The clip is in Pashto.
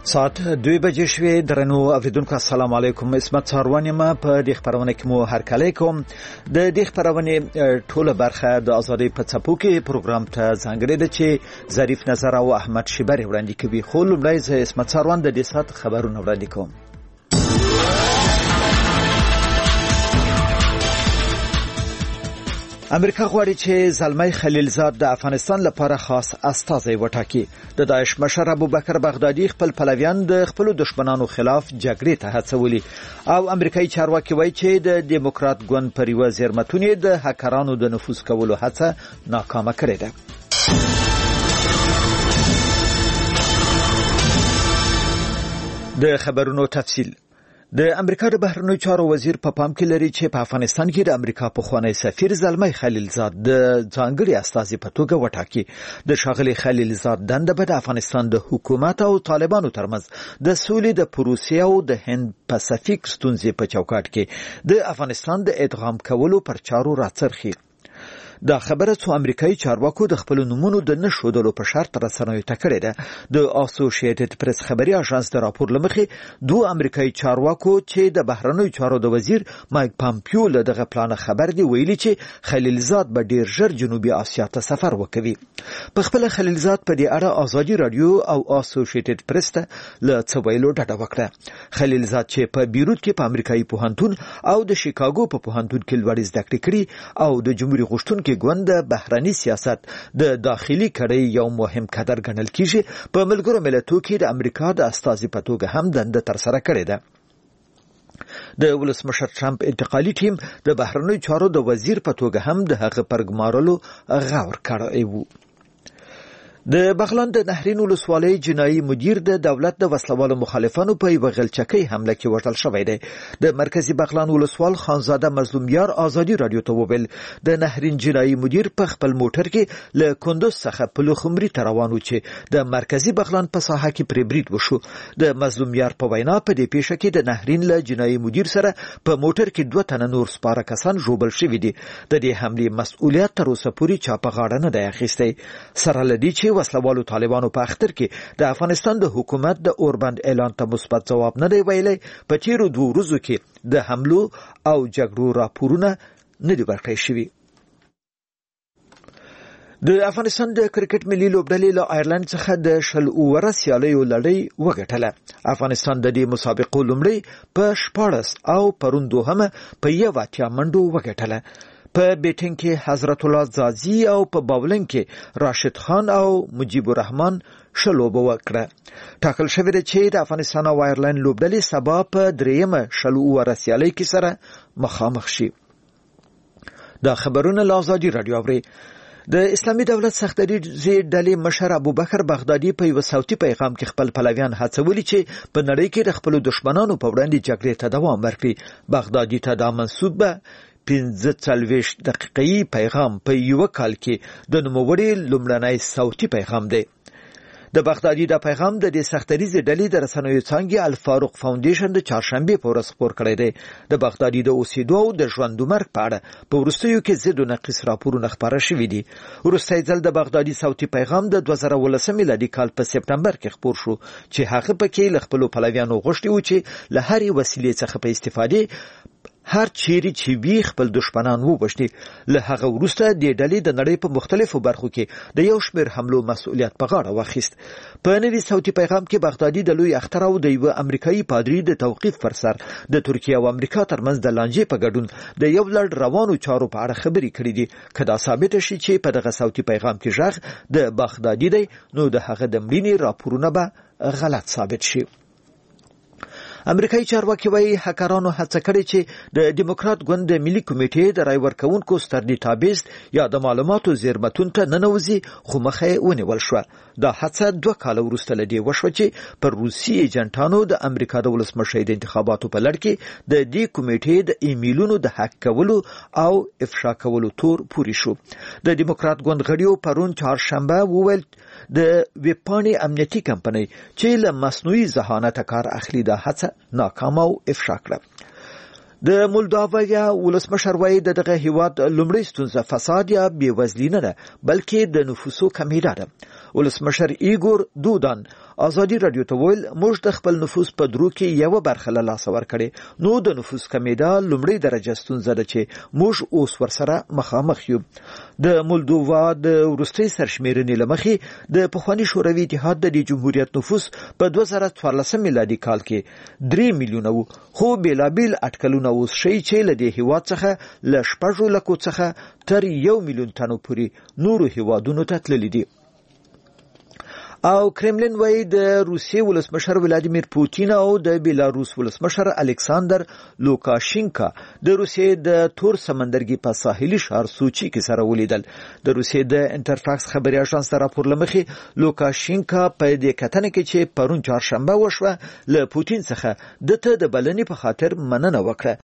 ساعت 2 بجې شوې. درنو اوریدونکو السلام علیکم. اسمت ساروانی ما په دې خبرونه کې مو هرکلی کوم. د دې خبرونه ټوله برخه د ازادي په څپو کې پروګرام ته ځانګړې ده چې ظریف نظر او احمد شیبری وړاندې کوي. خو لومړی زه اسمت ساروان د دې ساعت خبرونه وړاندې کوم. امریکا غواړي چې زلمی خلیلزاد د افغانستان لپاره خاص استازی وټاکي. د داعش مشر ابوبکر بغدادي خپل پلویان د خپل دشمنانو خلاف جګړې ته هڅولي او امریکایي چارواکي وایي چې د دیموکرات ګوند پر یوه زیرمتونې د هکرانو د نفوذ کولو هڅه ناکامه کړې ده. د خبرونو تفصیل. د امریکا د بهرنیو چارو وزیر په پام کې لري چې په افغانستان کې د امریکا پخوانی سفیر زلمی خلیلزاد د ځانګړي استازي په توګه وټاکي. د ښاغلي خلیلزاد دنده به د افغانستان د حکومت او طالبانو ترمنځ د سولې د پروسې او د هند پاسفیک ستونزې په چوکاټ کې د افغانستان د ادغام کولو پر چارو راڅرخي. دا خبره څو امریکایي چارواکو د خپل نومونو د نشودلو په شرط رسنیو ته کړې ده. د اسوسییټډ پریس خبري اژانس د راپور لمخې دوه امریکایي چارواکو چې د بهرنیو چارو د وزیر مایک پامپیو له دغه پلان خبر دی ویلي چې خلیلزاد به ډیر ژر جنوبي اسیا ته سفر وکوي. په خپل خلیلزاد په دې اړه ازادي رادیو او اسوسییټډ پریس ته له څه ویلو ډډه وکړه. خلیلزاد چې په بیروت کې په امریکایي پوهنتون او د شیکاګو په پوهنتون کې لوړ زده کړې کړې او د جمهوریت غوښتونکو کې ګوند بهرني سیاست د داخلي کړۍ یو مهم کدر ګڼل کیږي. په ملګرو ملتونو کې د امریکا د استازي په توګه هم دنده ترسره کړې ده. د ولسمشر ټرمپ انتقالي ټیم د بهرنیو چارو د وزیر په توګه هم د هغه پر ګمارلو غور کړی و. د بغلان د نهرین ولسوالۍ جنایي مدیر د دولت د وسلوالو مخالفانو په یوه غلچکۍ حمله کې وژل شوی دی. د مرکزی بغلان ولسوال خانزاده مظلوم یار ازادي رادیو ته وویل د نهرین جنایي مدیر په خپل موټر کې له کندوز څخه په لوخمري ته روان و چې د مرکزی بغلان په ساحه کې پرې برید وشو. د مظلوم یار په وینا په دې پیښه کې د نهرین له جنایي مدیر سره په موټر کې 2 تنه نور سپاره کسان ژوبل شوي دي. د دې حملې مسؤلیت تر اوسه پورې چا په غاړه نه دی اخیستی. سره لدی چې وسلوالو طالبانو په اختر کې د افغانستان د حکومت د اوربند اعلان ته مثبت جواب نه دی ویلی. په تیرو 2 ورځو کې د حملو او جګړو راپورونه نه دي ورکړل شوي. د افغانستان د کرکټ ملي لوبډلې له آیرلند څخه د 20 سیالیو لړۍ وګټله. افغانستان د دې مسابقو لومړی په 14 او پرون دوهمه په 81 منډو وګټله. په بیټینګ کې حضرت الله زازی او په باولینګ کې راشد خان او مجیب الرحمن شلوبه وکړه. ټاکل شوی دی چې د افغانستان او آیرلند لوبډلې سبا په 3مه 20 سیالۍ کې سره مخامخ شي. دا خبرونه له ازادي رادیو اوري. د اسلامي دولت سختدریځي ډلې مشر ابوبکر بغدادي په یو صوتي پیغام کې خپل پلویان هڅولي چې په نړۍ کې د خپل دشمنانو په وړاندې جګړې ته دوام ورکړي. بغدادي ته دا منسوبه 45 دقیقې پیغام په یو کال کې د نوموړي لومړنی صوتي پیغام دی. د بغدادي دا پیغام د دې سختدریځي ډلې د رسنیو څانګې الفاروق فاونډیشن د چهارشنبه په ورځ خپور کړی دی. د بغدادي د اوسېدو او د ژوند مرګ په اړه په وروستیو کې زیات نقیص راپورونه خپاره شوي دي. وروستی ځل د بغدادي صوتي پیغام د 2019 میلادي کال په سپتمبر کې خپور شو چې هغه پکې له خپل پلویانو غوښتي و چې له هرې وسیلې څخه په استفادې هر چیرې چې وی خپل دشمنان وبښتي. له هغه وروسته د ډلې د نړۍ په مختلفو برخو کې د یو شمېر حملو مسؤلیت په غاړه واخیست. په نوي صوتي پیغام کې بغدادي د لوی اختر او د یو امریکایي پادری د توقیف پر سر د ترکیه او امریکا ترمنځ د لانجې په ګډون د یو لړ روانو چارو په اړه خبرې کړې دي. که دا ثابت شي چې په دغه صوتي پیغام کې ژغ د بغدادي دی نو د هغه د مړینې راپورونه به غلط ثابت شي. امریکایي چارواکي وایي هکرانو هڅه کړې چې د دیموکرات ګوند د ملي کمیټې د رای ورکوونکو ستر ډیټابیس یا د معلوماتو زیرمتون ته ننوځي خو مخه یې ونیول شوه. دا هڅه 2 کاله وروسته له دې وشوه چې پر روسي ایجنټانو د امریکا د ولسمشرۍ د انتخاباتو په لړ کې د دې کمیټې د ایمیلونو د هک کولو او افشا کولو تور پوري شو. د دیموکرات ګوند غړیو پرون چهارشنبه وویل د ویبپاڼې امنیتي کمپنۍ چې له مصنوعي ذهانت کار اخلي دا هڅه ناکام او افشا کړه. د مولداویا ولسمشر وایي دغه هیواد لومړی ستونزه فساد یا بېوزلي نه ده بلکې د نفوسو کمیدا ده. ولسمشر ایګور دودان ازادي رادیو ته ویل موږ د خپل نفوس په درو کې یو برخه له لاسه ورکړې نو د نفوس کمیدا لومړی درجه ستونزه ده چې موږ اوس ورسره مخامخ یو. د مولدووا د وروستي سرشمیرنې لمخې د پخوانی شوروي اتحاد د جمهوریت نفوس په 2014 میلادي کال کې 3 میلیونه وو خو بیلابیل اټکلونه اوس شي چې له دې هیواد څخه له 6 لکو څخه تر 1 میلیون تنو پورې نورو هیوادونو ته تللي دي. او کرملین وایي د روسیې ولسمشر ولادیمیر پوتین او د بیلاروس ولسمشر الکساندر لوکاشینکا د روسیې د تور سمندرګي په ساحلي ښار سوچي کې سره ولیدل. د روسیې د انټرفاکس خبري اژانس راپور لمخې لوکاشینکا په دې کتنه کې چې پرون چهارشنبه وشوه له پوتین څخه د بلنې په خاطر مننه وکړه